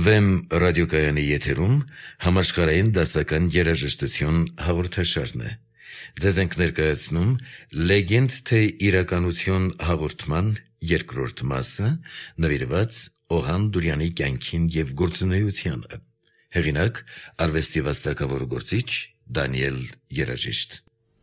Վեմ ռադիոկայանի եթերում համաշխարհային դասական երաժշտություն հաղորդաշարն է։ Ձեզ ենք ներկայացնում «Լեգենդ թե իրականություն» հաղորդման երկրորդ մասը, նվիրված Օհան Դուրյանի կյանքին և գործունեությանը։ Հեղինակ՝ արվեստի վաստակավոր գործիչ Դանիել Երաժիշտ։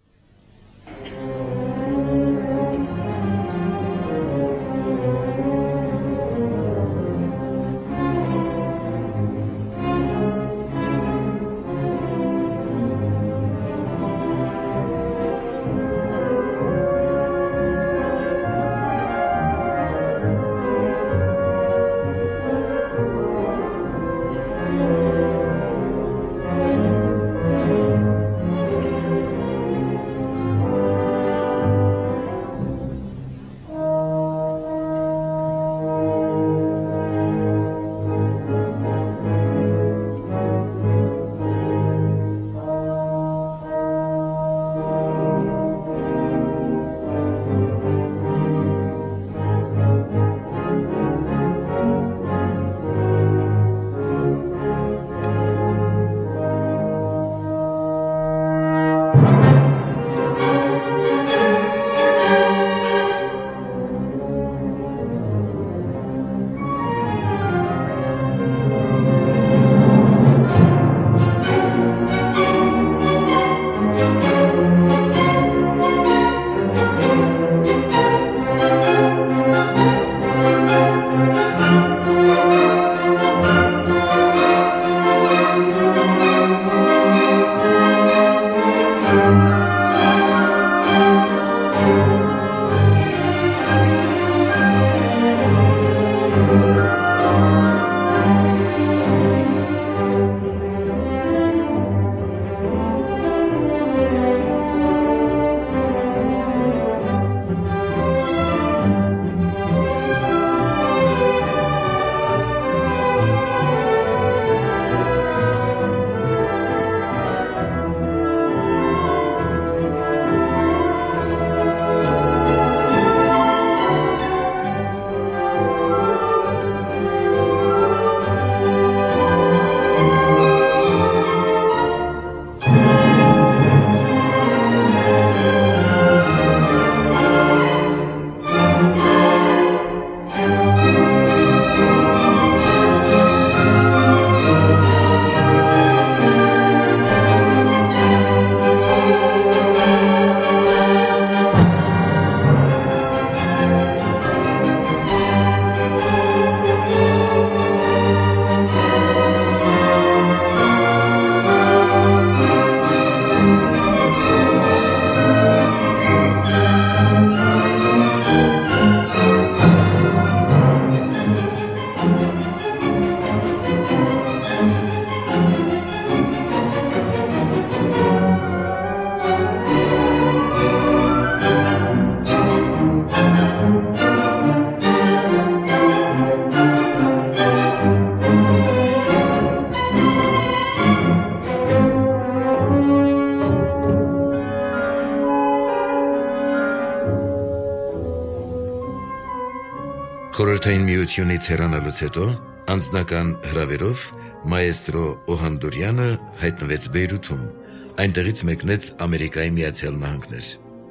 Խորհրդային միությունից հեռանալուց հետո անձնական հրավերով մայեստրո Օհան Դուրյանը հայտնվեց Բեյրութում, այնտեղից մեկնեց Ամերիկայի Միացյալ Նահանգներ։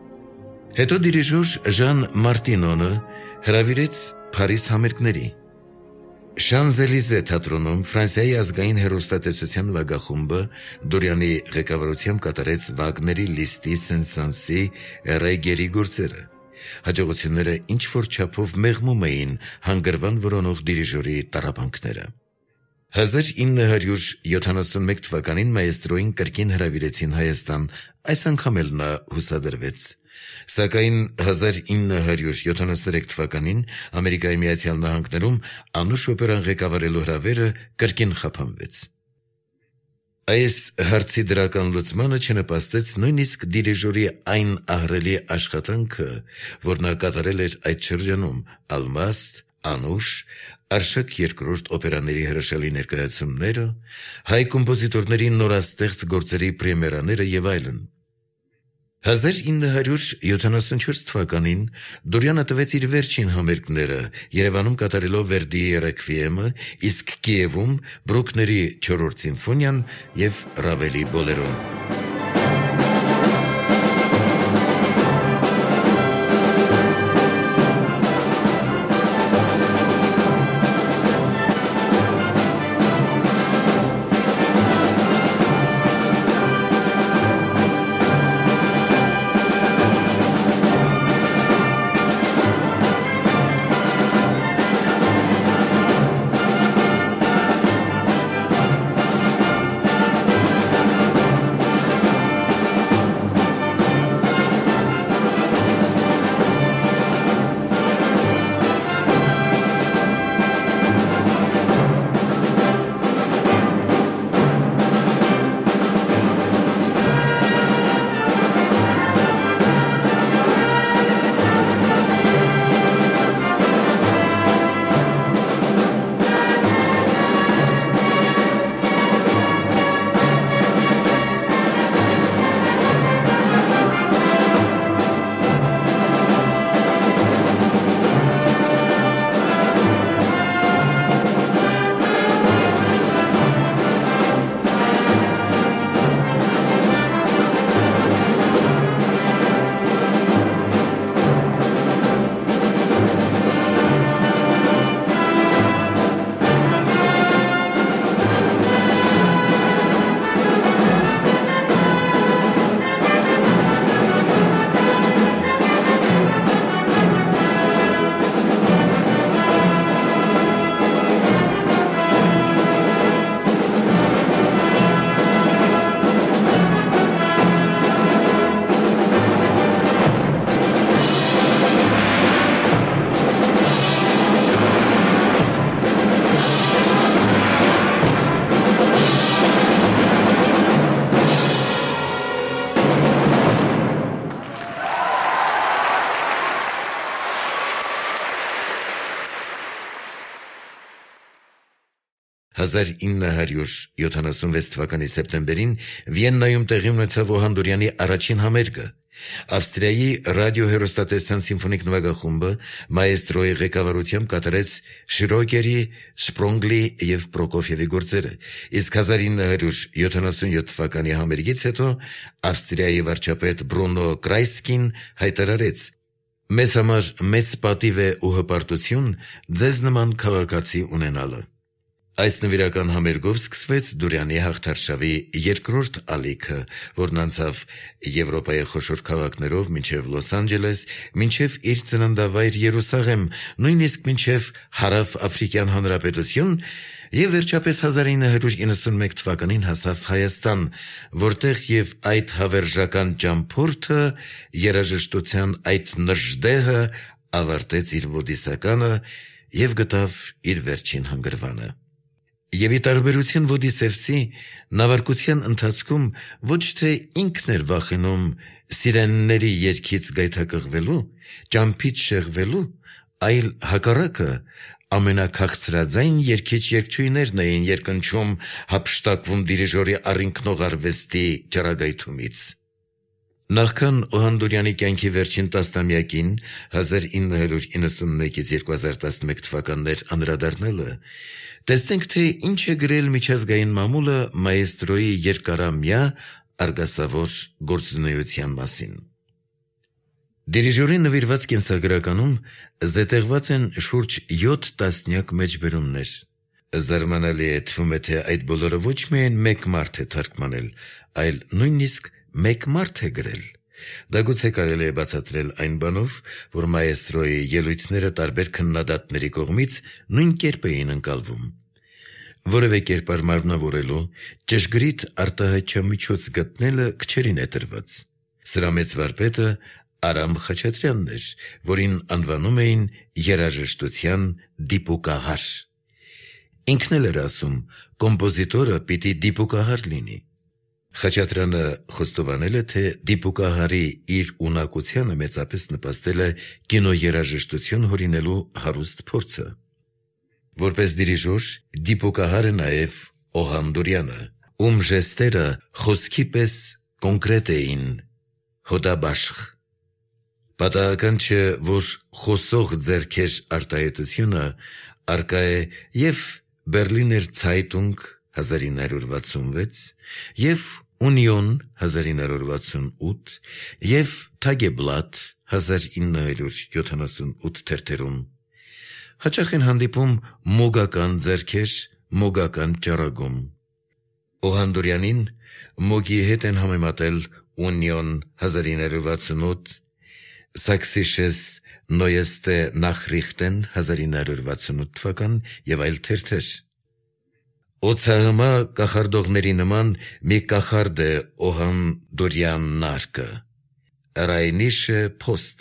Հետո դիրիժոր Ժան Մարտինոնը հրավիրեց Փարիզ համերգների։ Շանզելիզե թատրոնում Ֆրանսիայի ազգային հեռուստատեսության վագախումբը Դուրյանի ղեկավարությամբ կատարեց Վագների, Լիստի, Սեն-Սանսի, Ռեգերի գործերը։ Հաջողությունները ինչ-որ չափով մեղմում էին հանգրվան որոնող դիրիժորի տառապանքները։ 1971 թվականին մայեստրոին կրկին հրավիրեցին Հայաստան, այս անգամ էլ նա հուսադրվեց։ Սակայն 1973 թվականին Ամերիկայի Միացյալ Նահանգներում անուշ օպերան ղեկավարելու հրավերը կրկին խափանվեց։ Այս հարցի դրական լուծմանը չնպաստեց նույնիսկ դիրիժորի այն ահռելի աշխատանքը, որ նա կատարել էր այդ շրջանում՝ Ալմաստ, Անուշ, Արշակ II օպերաների հրաշալի ներկայացումները, հայ կոմպոզիտորների նորաստեղծ գործերի պրեմիերաները և այլն։ 1974 թվականին Դորյանը տվեց իր վերջին համերգները, Երևանում կատարելով Վերդիի ռեքվիեմը, իսկ Կիևում Բրուկների 4-րդ սիմֆոնիան և Ռավելի բոլերոն։ «1976 թվականի սեպտեմբերին Վիեննայում տեղի ունեցավ Օհանդուրյանի առաջին համերգը։ Ավստրիայի ռադիոհեռուստատեսության սիմֆոնիկ նվագախումբը մաեստրոյի ղեկավարությամբ կատարեց Շիրոկերի, Շպրոնգլի և Պրոկոֆիևի գործերը, իսկ 1977 թվականի համերգից հետո Ավստրիայի վարչապետ Բրունո Կրայսկին հայտարարեց. «Մեզ համար մեծ պատիվ է ու հպարտություն ձեզ նման քաղաքացի ունենալը»։ Այս նվիրական համերգով սկսվեց Դորյանի հաղթարշավի երկրորդ ալիքը, որն անցավ Եվրոպայի խոշոր քաղաքներով մինչև Լոս Անջելես, մինչև իր ծննդավայր Երուսաղեմ, նույնիսկ մինչև Հարավ Աֆրիկյան Հանրապետություն և վերջապես 1991 թվականին հասավ Հայաստան, որտեղ և այդ հավերժական ճամփորդը, երաժշտության այդ նժդեհը ավարտեց իր ոդիսականը և գտավ իր վերջին հանգրվանը։ Եվ ի տարբերություն Ոդիսևսի, նավարկության ընթացքում ոչ թե ինքն էր վախենում սիրենիների երգից գայթակղվելու, ճամփից շեղվելու, այլ հակառակը, ամենաքաղցրաձայն երգիչ-երգչուհիներն էին երկնչում հափշտակվում դիրիժորի առինքնող արվեստի ճառագայթումից։ Նախքան Օհանդուրյանի կյանքի վերջին տասնամյակին 1991-2011 թվականներ անդրադառնալը, տեսնենք, թե ինչ է գրել միջազգային մամուլը մաեստրոյի երկարամյա արգասավոր գործունեության մասին։ Դիրիժորի նվիրված կենսագրականում զետեղված են շուրջ 7 տասնյակ մեջբերումներ։ Զարմանալի է, թվում է, թե այդ բոլորը ոչ միայն մեկ մարդ է թարգմանել, այլ նույնիսկ մեկ մարդ է գրել։ Դա գուցե կարելի է բացատրել այն բանով, որ մաեստրոյի ելույթները տարբեր քննադատների կողմից նույն կերպ էին ընկալվում։ Որևէ կերպար մարմնավորելու, ճշգրիտ արտահայտչամիջոց գտնելը քչերին է տրված։ Սրա մեծ վարպետը Արամ Խաչատրյանն էր, որին անվանում էին երաժշտության դիպուկահար։ Ինքն էլ էր ասում, կոմպոզիտորը պիտի դիպուկահար լինի։ Խաչատրյանը խոստովանել է, թե դիպուկահարի իր ունակությանը մեծապես նպաստել է կինոերաժշտություն հորինելու հարուստ փորձը։ Որպես դիրիժոր, դիպուկահարը նաև Օհանդուրյանը, ում ժեստերը խոսքի պես կոնկրետ էին, հոդաբաշխ։ Պատահական չէ, որ խոսող ձեռքեր արտահայտությունը արկա է և Բերլիներ Ցայտունգ 1966, և Ունիոն 1968 և Թագեբլատ 1978 թերթերում։ Հաճախ են հանդիպում մոգական ձեռքեր մոգական ճառագում։ Օհանդուրյանին մոգի հետ են համեմատել Ունիոն 1968, Սաքսիշես Նոյեստե Նախրիխտեն 1968 թվական և այլ թերթեր։ Օցահմա կախարդողների նման մի կախարդ է Օհանդուրյան նարկը, Ռայնիշը Փոստ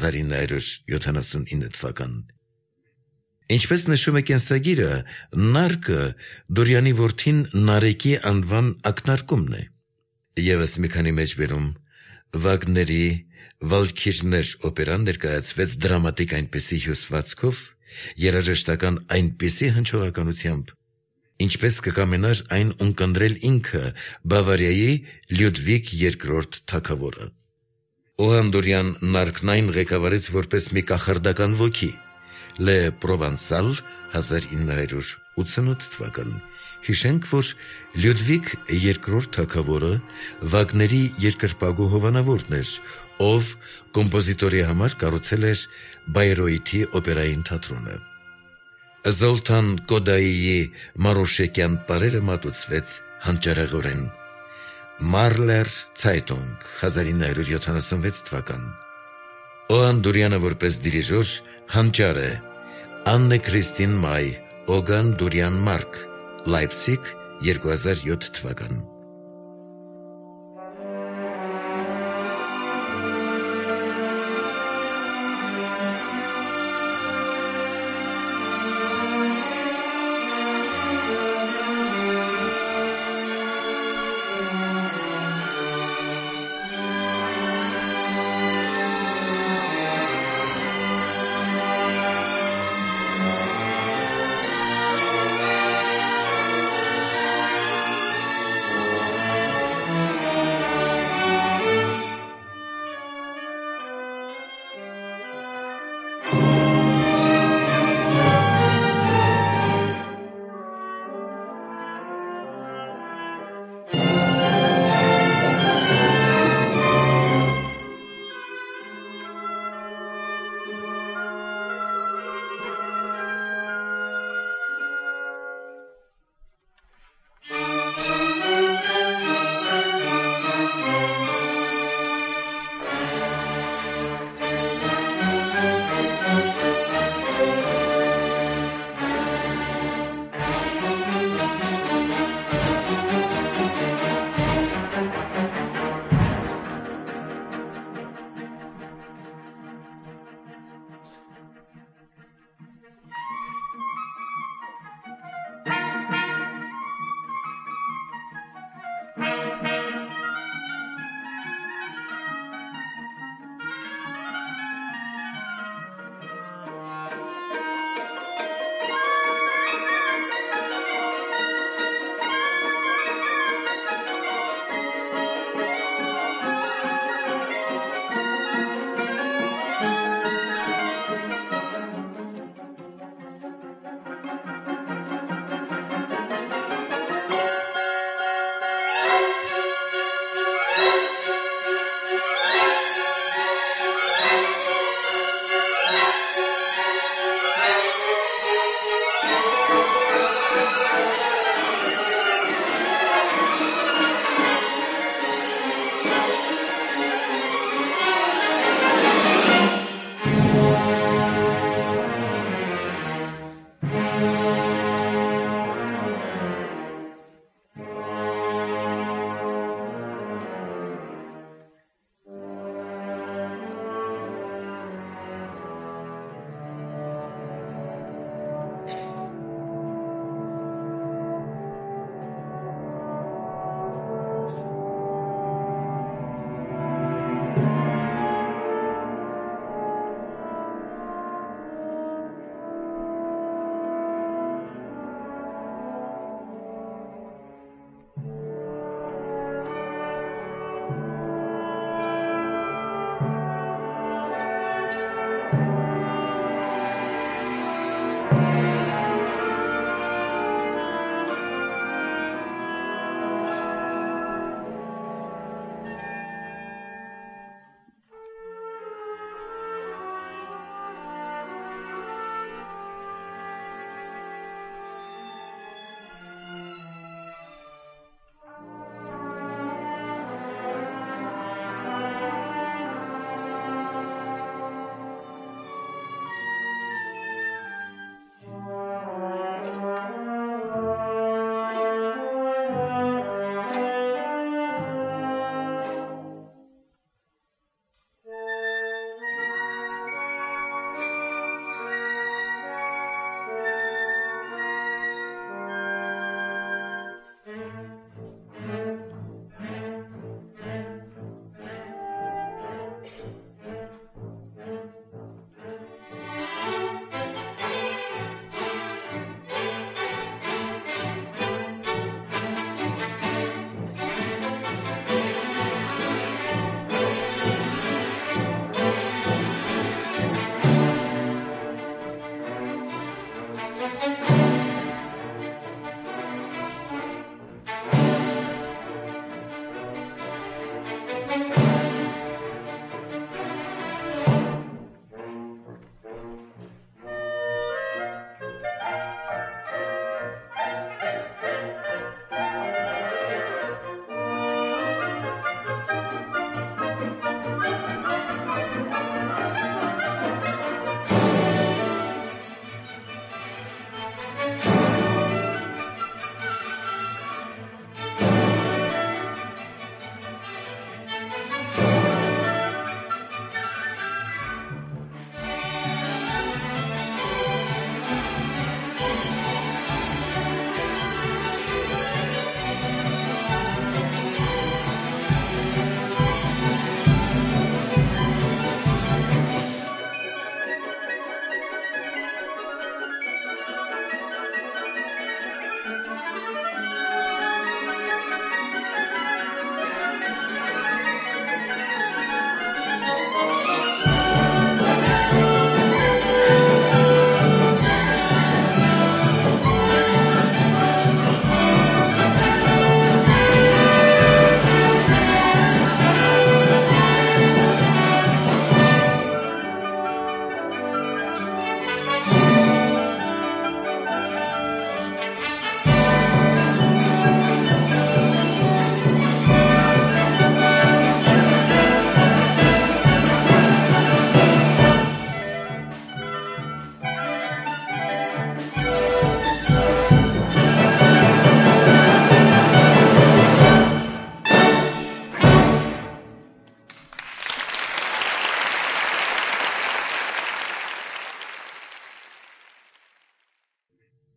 1979 թվական։ Ինչպես նշում է կենսագիրը, նարկը Դորյանի որդին Նարեկի անվան ակնարկումն է։ Եվս մի քանի մեջբերում Վագների Վալքիրներ օպերան ներկայացվեց դրամատիկ այնպիսի հյուսվածքով, երաժշտական այնպիսի հնչողականությամբ, ինչպես կկամենար այն ունկնդրել ինքը Բավարիայի Լյուդվիգ II թագավորը։ Օհանդուրյան նարկն այն ղեկավարեց որպես մի կախարդական ոգի, Լե Պրովանսալ 1988 թվական։ Հիշենք, որ Լյուդվիգ II թագավորը Վագների երկրպագու հովանավորն էր, ով կոմպոզիտորի համար կառուցել էր Բայրոյթի օպերային թատրոնը։ Զոլթան Կոդայիի Մարոշեկյան պարերը մատուցվեց հանճարեղորեն։ Մարլեր Ցայտունգ 1976 թվական։ Օհանդուրյանը որպես դիրիժոր հանճար է։ Աննե Քրիստին Մայ, Օգան Դուրյան Մարկ, Լայպցիգ 2007 թվական։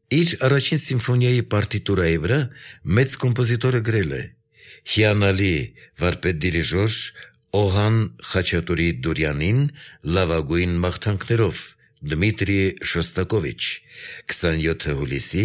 Իր առաջին սիմֆոնիայի պարտիտուրայի վրա մեծ կոմպոզիտորը գրել է. «Հիանալի վարպետ դիրիժոր Օհան Խաչատուրի Դուրյանին լավագույն մաղթանքներով, Դմիտրի Շոստակովիչ, 27 հուլիսի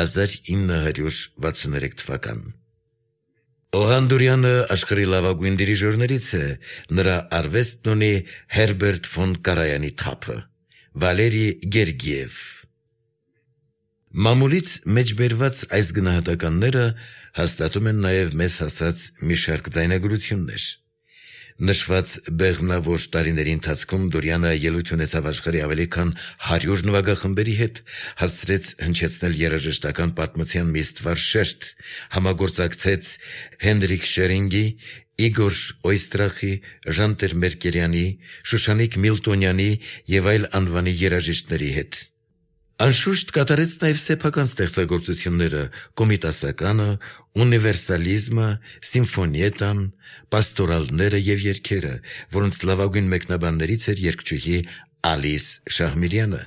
1963 թվական»։ Օհան Դուրյանը աշխարհի լավագույն դիրիժորներից է, նրա արվեստն ունի Հերբերտ ֆոն Կարայանի թափը, Վալերի Գերգիև։ Մամուլից մեջբերված այս գնահատականները հաստատում են նաև մեզ հասած մի շարք ձայնագրություններ։ Նշված բեղմնավոր տարիների ընթացքում Դուրյանը ելույթ ունեցավ աշխարհի ավելի քան 100 նվագախմբերի հետ, հասցրեց հնչեցնել երաժշտական պատմության մի ստվար շերտ, համագործակցեց Հենրիկ Շերինգի, Իգոր Օյստրախի, Ժանտեր Մերկերյանի, Շուշանիկ Միլտոնյանի և այլ անվանի երաժիշտների հետ։ Անշուշտ կատարեց նաև սեփական ստեղծագործությունները՝ կոմիտասականը, ունիվերսալիզմը, սիմֆոնիետան, պաստորալները և երգերը, որոնց լավագույն մեկնաբաններից էր երգչուհի Ալիս Շահմիրյանը։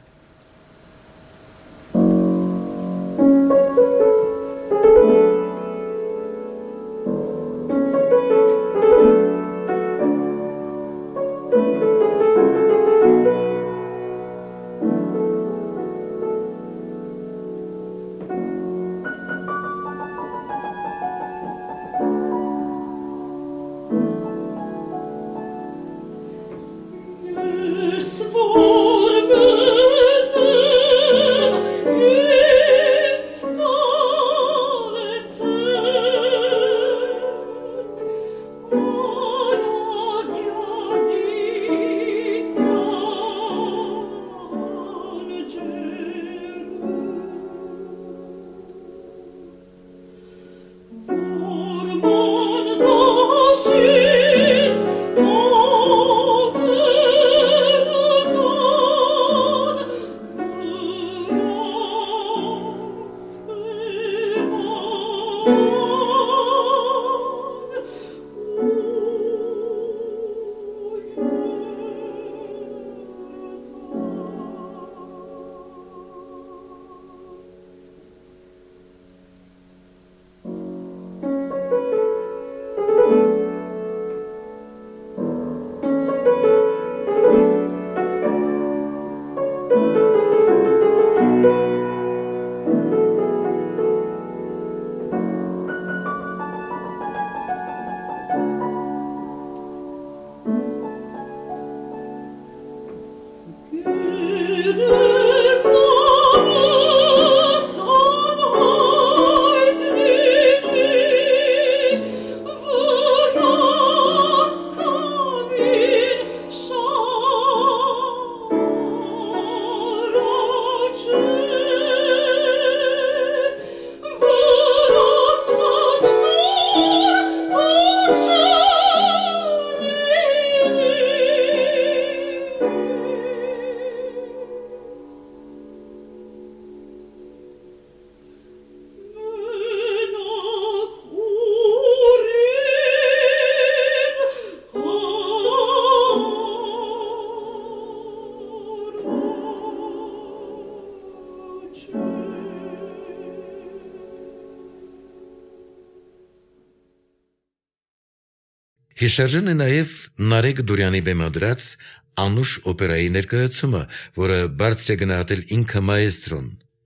Հիշարժան է նաև Նարեկ Դուրյանի բեմադրած Անուշ օպերայի ներկայացումը, որը բարձր է գնահատել ինքը մայեստրոն։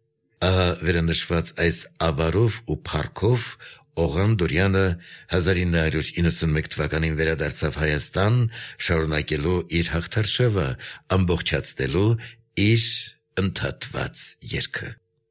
Ահա վերանշված այս ավարով ու փառքով Օղան Դուրյանը 1991 թվականին վերադարձավ Հայաստան, շարունակելու իր հաղթարշավը, ամբողջացնելու իր ընդհատված երգը։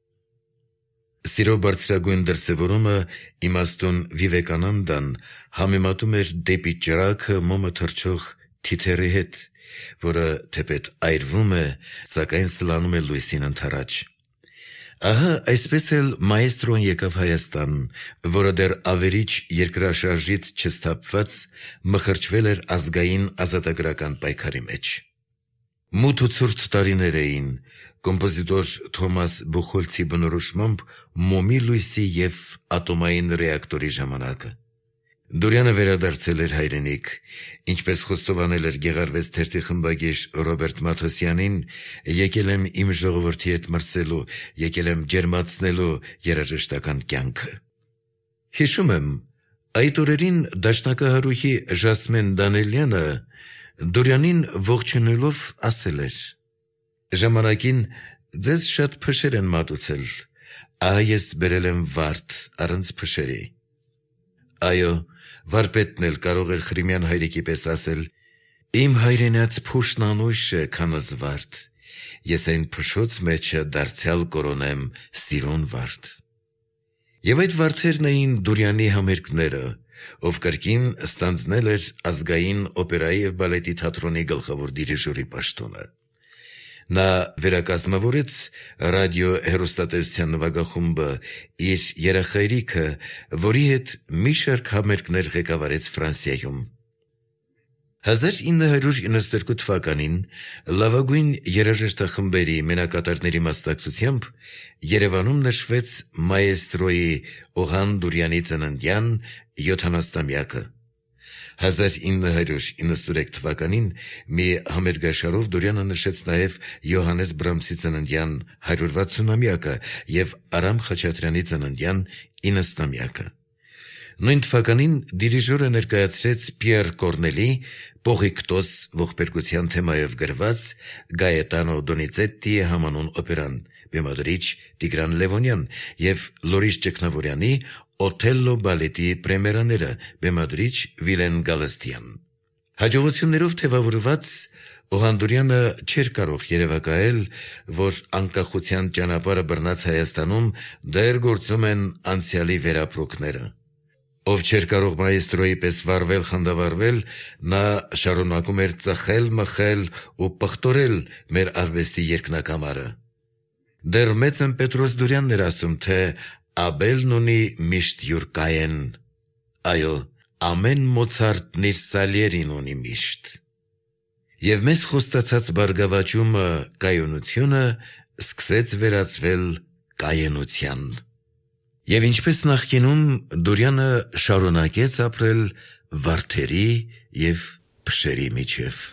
Սիրո բարձրագույն դրսևորումը իմաստուն Վիվեկանանդան համեմատում էր դեպի ճրագը մոմը թռչող թիթեռի հետ, որը թեպետ այրվում է, սակայն սլանում է լույսին ընդառաջ։ Ահա այսպես էլ մայեստրոն եկավ Հայաստան, որը դեռ ավերիչ երկրաշարժից չսթափված մխրճվել էր ազգային ազատագրական պայքարի մեջ։ Մութ ու ցուրտ տարիներ էին, կոմպոզիտոր Թոմաս Բուխոլցի բնորոշմամբ մոմի լույսի և ատոմային ռեակտորի ժամանակը։ Դուրյանը վերադարձել էր հայրենիք, ինչպես խոստովանել էր Գեղարվեստի թերթի խմբագիր Ռոբերտ Մաթոսյանին, եկել եմ իմ ժողովրդի հետ մրսելու, եկել եմ ջերմացնելու երաժշտական կյանքը։ Հիշում եմ, այդ օրերին դաշնակահարուհի Ժասմեն Դանելյանը Դուրյանին ողջունելով ասել էր. «Ժամանակին ձեզ շատ փշեր են մատուցել, ահա ես բերել եմ վարդ առանց փշերի»։ Այո, վարպետն էլ կարող էր Խրիմյան հայրիկի պես ասել. «Իմ հայրենաց փուշն անուշ է, քան զվարդ, ես այն փշոց մեջը դարձյալ կորոնեմ սիրուն վարդ»։ Եվ այդ վարդերն էին Դուրյանի համերգները, ով կրկին ստանձնել էր ազգային օպերայի և բալետի թատրոնի գլխավոր դիրիժորի պաշտոնը։ Նա վերակազմավորեց ռադիո-հեռուստատեսության նվագախումբը իր երախայրիքը, որի հետ մի շարք համերգներ ղեկավարեց Ֆրանսիայում։ 1992 թվականին լավագույն երաժշտախմբերի մենակատարների մասնակցությամբ Երևանում նշվեց մաեստրոյի Օհան Դուրյանի ծննդյան 70-ամյակը։ 1993 թվականին մի համերգաշարով Դուրյանը նշեց նաև Յոհաննես Բրամսի ծննդյան 160-ամյակը և Արամ Խաչատրյանի ծննդյան 90-ամյակը։ Նույն թվականին դիրիժորը ներկայացրեց Պիեր Կորնելի «Պողիկտոս» ողբերգության թեմայով գրված Գայետանո Դոնիցետտիի համանուն օպերան, բեմադրիչ Տիգրան Լևոնյան, և Լորիս Ճգնավորյանի «Օթելլո» բալետի պրեմիերաները, բեմադրիչ Վիլեն Գալստյան։ Հաջողություններով թևավորված Օհան Դուրյանը չէր կարող երևակայել, որ անկախության ճանապարհը բռնած Հայաստանում դեռ գործում են անցյալի վերապրուկները։ Ով չէր կարող մաեստրոյի պես վարվել-խանդավառվել, նա շարունակում էր ծխել-մխել ու պղտորել մեր արվեստի երկնակամարը։ Դեռ մեծն Պետրոս Դուրյանն էր ասում, թե «Աբելն ունի միշտ յուր կայեն»։ Այո, ամեն Մոցարտն իր Սալիերին ունի միշտ։ Եվ մեզ խոստացած բարգավաճումը, կայունությունը սկսեց վերածվել կայենության։ Եվ ինչպես նախկինում, Դուրյանը շարունակեց ապրել վարդերի և փշերի միջև։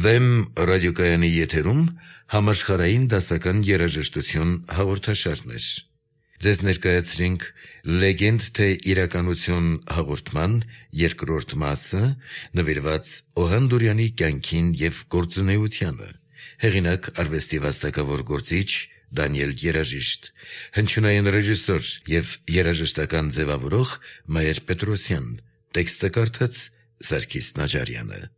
Վեմ ռադիոկայանի եթերում համաշխարհային դասական երաժշտություն հաղորդաշարն էր։ Ձեզ ներկայացրինք «Լեգենդ թե իրականություն» հաղորդման երկրորդ մասը, նվիրված Օհան Դուրյանի կյանքին և գործունեությանը։ Հեղինակ արվեստի վաստակավոր գործիչ Դանիել Երաժիշտ, հնչյունային ռեժիսոր և երաժշտական ձևավորող Մայր Պետրոսյան, տեքստը կարդաց Սարգիս Նաջարյանը։